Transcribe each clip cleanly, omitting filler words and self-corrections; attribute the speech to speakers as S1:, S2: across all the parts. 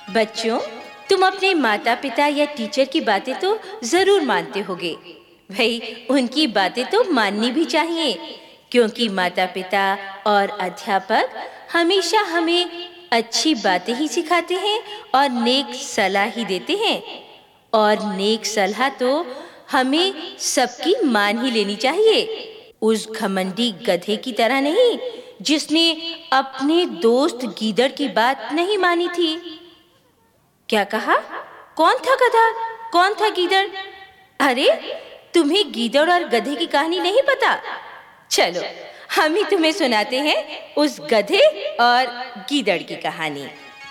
S1: बच्चों, तुम अपने माता पिता या टीचर की बातें तो जरूर मानते होगे। भाई, उनकी बातें तो माननी भी चाहिए, क्योंकि माता पिता और अध्यापक हमेशा हमें अच्छी बातें ही सिखाते हैं और नेक सलाह ही देते हैं। और नेक सलाह तो हमें सबकी मान ही लेनी चाहिए, उस घमंडी गधे की तरह नहीं जिसने अपने दोस्त गीदड़ की बात नहीं मानी थी। क्या कहा? कौन था गधा? कौन था गीदड़? अरे, तुम्हें गीदड़ और गधे की कहानी नहीं पता? चलो, हम ही तुम्हें सुनाते हैं उस गधे और गीदड़ की कहानी।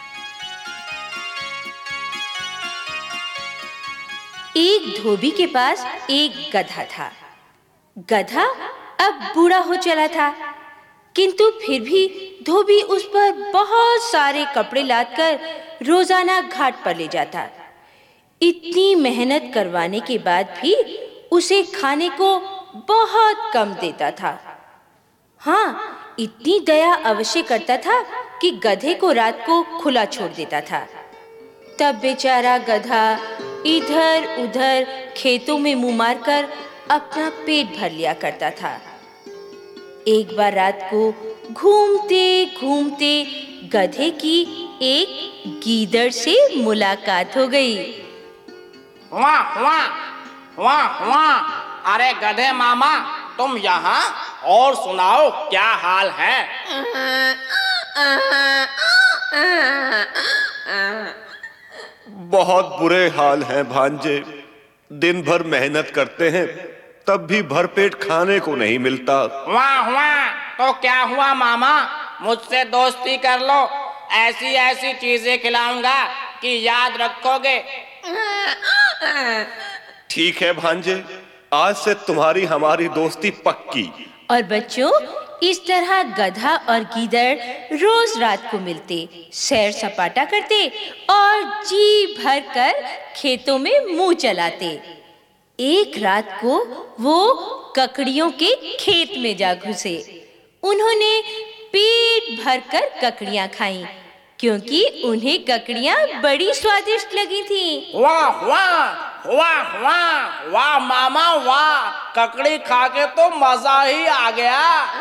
S1: एक धोबी के पास एक गधा था। गधा अब बूढ़ा हो चला था, किंतु फिर भी धोबी उस पर बहुत सारे कपड़े लादकर रोजाना घाट पर ले जाता। इतनी मेहनत करवाने के बाद भी उसे खाने को बहुत कम देता था। हाँ, इतनी दया अवश्य करता था कि गधे को रात को खुला छोड़ देता था। तब बेचारा गधा इधर उधर खेतों में मुंह मारकर अपना पेट भर लिया करता था। एक बार रात को घूमते घूमते गधे की एक गीदड़ से मुलाकात हो गई।
S2: वाह वाह वाह वाह! अरे गधे मामा, तुम यहाँ? और सुनाओ, क्या हाल है?
S3: बहुत बुरे हाल हैं भांजे। दिन भर मेहनत करते हैं, तब भी भरपेट खाने को नहीं मिलता।
S2: वाह वाह! तो क्या हुआ मामा? मुझसे दोस्ती कर लो, ऐसी ऐसी चीजें खिलाऊंगा कि याद रखोगे।
S3: ठीक है भांजे, आज से तुम्हारी हमारी दोस्ती पक्की।
S1: और बच्चों, इस तरह गधा और गीदड़ रोज रात को मिलते, सैर सपाटा करते और जी भर कर खेतों में मुंह चलाते। एक रात को वो ककड़ियों के खेत में जा घुसे। उन्होंने पेट भरकर ककड़ियां खाईं, क्योंकि उन्हें ककड़ियां बड़ी स्वादिष्ट लगी थीं।
S2: वाह वाह वाह वाह वाह मामा वाह! ककड़ी खा के तो मजा ही आ गया।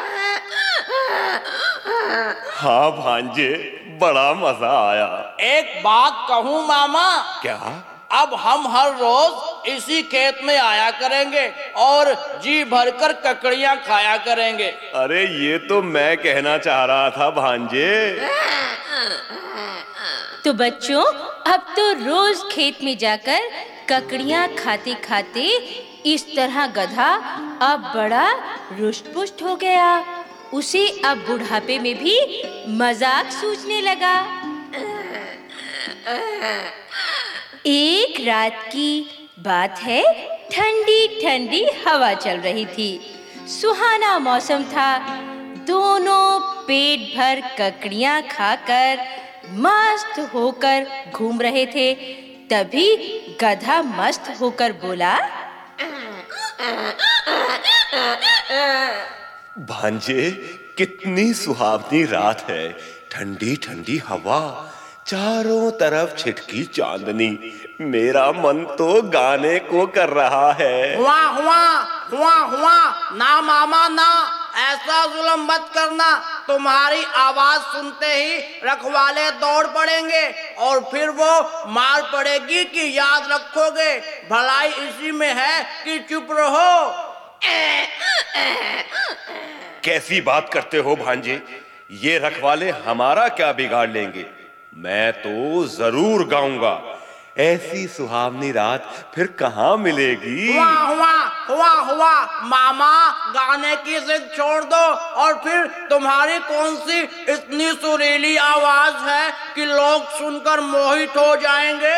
S3: हाँ भांजे, बड़ा मजा आया।
S2: एक बात कहूँ मामा?
S3: क्या?
S2: अब हम हर रोज इसी खेत में आया करेंगे और जी भरकर ककड़ियां खाया करेंगे।
S3: अरे, ये तो मैं कहना चाह रहा था भांजे।
S1: तो बच्चों, अब तो रोज खेत में जाकर ककड़ियां खाते खाते इस तरह गधा अब बड़ा रुष्ट-पुष्ट हो गया। उसे अब बुढ़ापे में भी मजाक सूझने लगा। एक रात की बात है, ठंडी ठंडी हवा चल रही थी, सुहाना मौसम था। दोनों पेट भर ककड़ियां खाकर मस्त होकर घूम रहे थे। तभी गधा मस्त होकर बोला,
S3: भांजे, कितनी सुहावनी रात है। ठंडी ठंडी हवा, चारों तरफ छिटकी चांदनी। मेरा मन तो गाने को कर रहा है।
S2: वाह वाह वाह वाह! ना मामा ना, ऐसा जुल्म मत करना। तुम्हारी आवाज सुनते ही रखवाले दौड़ पड़ेंगे और फिर वो मार पड़ेगी कि याद रखोगे। भलाई इसी में है कि चुप रहो।
S3: कैसी बात करते हो भांजे? ये रखवाले हमारा क्या बिगाड़ लेंगे? मैं तो जरूर गाऊंगा। ऐसी सुहावनी रात फिर कहाँ मिलेगी?
S2: वाह वाह वाह वाह! मामा, गाने की जिद छोड़ दो। और फिर तुम्हारी कौन सी इतनी सुरीली आवाज है कि लोग सुनकर मोहित हो जाएंगे?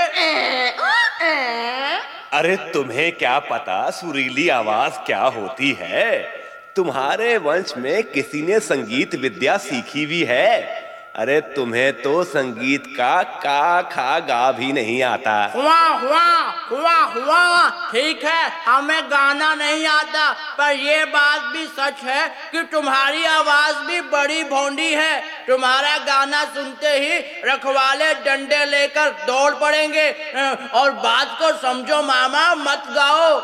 S3: अरे, तुम्हें क्या पता सुरीली आवाज क्या होती है? तुम्हारे वंश में किसी ने संगीत विद्या सीखी भी है। अरे तुम्हें तो संगीत का का खा गा भी नहीं आता।
S2: हुआ हुआ हुआ हुआ, ठीक है हमें गाना नहीं आता, पर ये बात भी सच है कि तुम्हारी आवाज भी बड़ी भोंडी है। तुम्हारा गाना सुनते ही रखवाले डंडे लेकर दौड़ पड़ेंगे। और बात को समझो मामा, मत गाओ।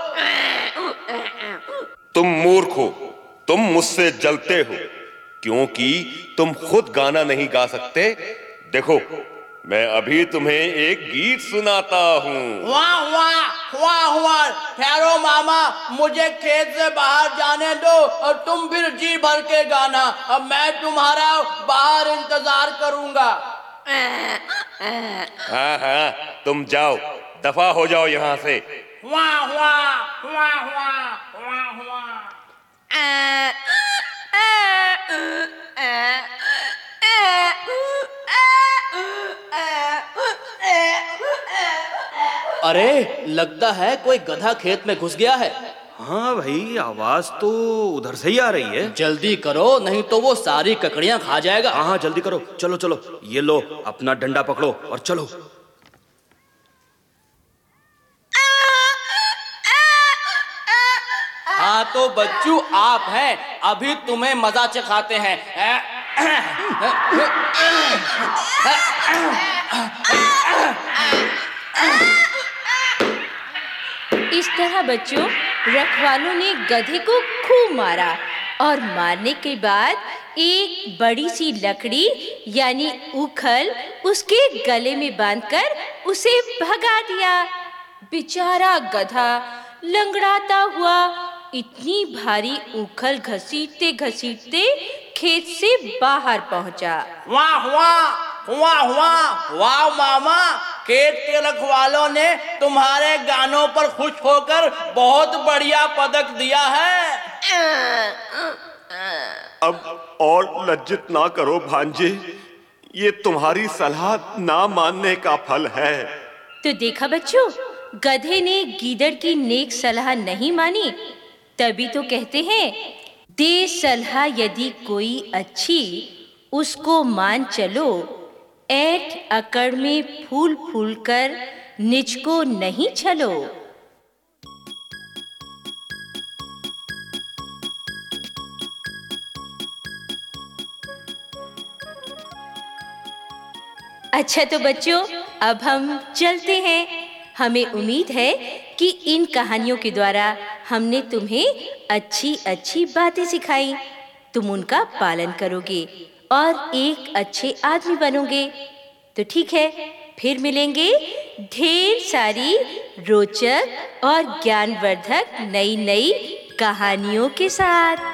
S3: तुम मूर्ख हो, तुम मुझसे जलते हो क्योंकि तुम खुद गाना नहीं गा सकते। देखो मैं अभी तुम्हें एक गीत सुनाता हूँ।
S2: वाह वाह वाह वाह, ठहरो मामा, मुझे खेत से बाहर जाने दो और तुम फिर जी भर के गाना। अब मैं तुम्हारा बाहर इंतजार करूंगा।
S3: हाँ हाँ, तुम जाओ, दफा हो जाओ यहाँ से।
S2: वाह वाह वाह वाह वाह वाह।
S4: अरे लगता है कोई गधा खेत में घुस गया है।
S5: हाँ भाई, आवाज तो उधर से ही आ रही है।
S4: जल्दी करो नहीं तो वो सारी ककड़ियां खा जाएगा।
S5: हाँ हाँ जल्दी करो, चलो चलो, ये लो अपना डंडा पकड़ो और चलो।
S4: हाँ तो बच्चू आप हैं, अभी तुम्हें मजा चखाते हैं।
S1: इस तरह बच्चों, रखवालों ने गधे को खूब मारा और मारने के बाद एक बड़ी सी लकड़ी यानी उखल उसके गले में बांधकर उसे भगा दिया। बेचारा गधा लंगड़ाता हुआ इतनी भारी उखल घसीटते घसीटते खेत से बाहर पहुंचा।
S2: वाह वाह वाह वाह वाह मामा, खेत के रखवालों ने तुम्हारे गानों पर खुश होकर बहुत बढ़िया पदक दिया है।
S3: अब और लज्जित ना करो भांजे, ये तुम्हारी सलाह ना मानने का फल है।
S1: तो देखा बच्चों, गधे ने गीदड़ की नेक सलाह नहीं मानी, तभी तो कहते हैं दे सलाह यदि कोई अच्छी, उसको मान चलो। ऐठ अकड़ में फूल फूल कर निज को नहीं छलो। अच्छा तो बच्चों, अब हम चलते हैं। हमें उम्मीद है कि इन कहानियों के द्वारा हमने तुम्हें अच्छी अच्छी बातें सिखाई। तुम उनका पालन करोगे और एक अच्छे आदमी बनोगे। तो ठीक है, फिर मिलेंगे ढेर सारी रोचक और ज्ञानवर्धक नई नई कहानियों के साथ।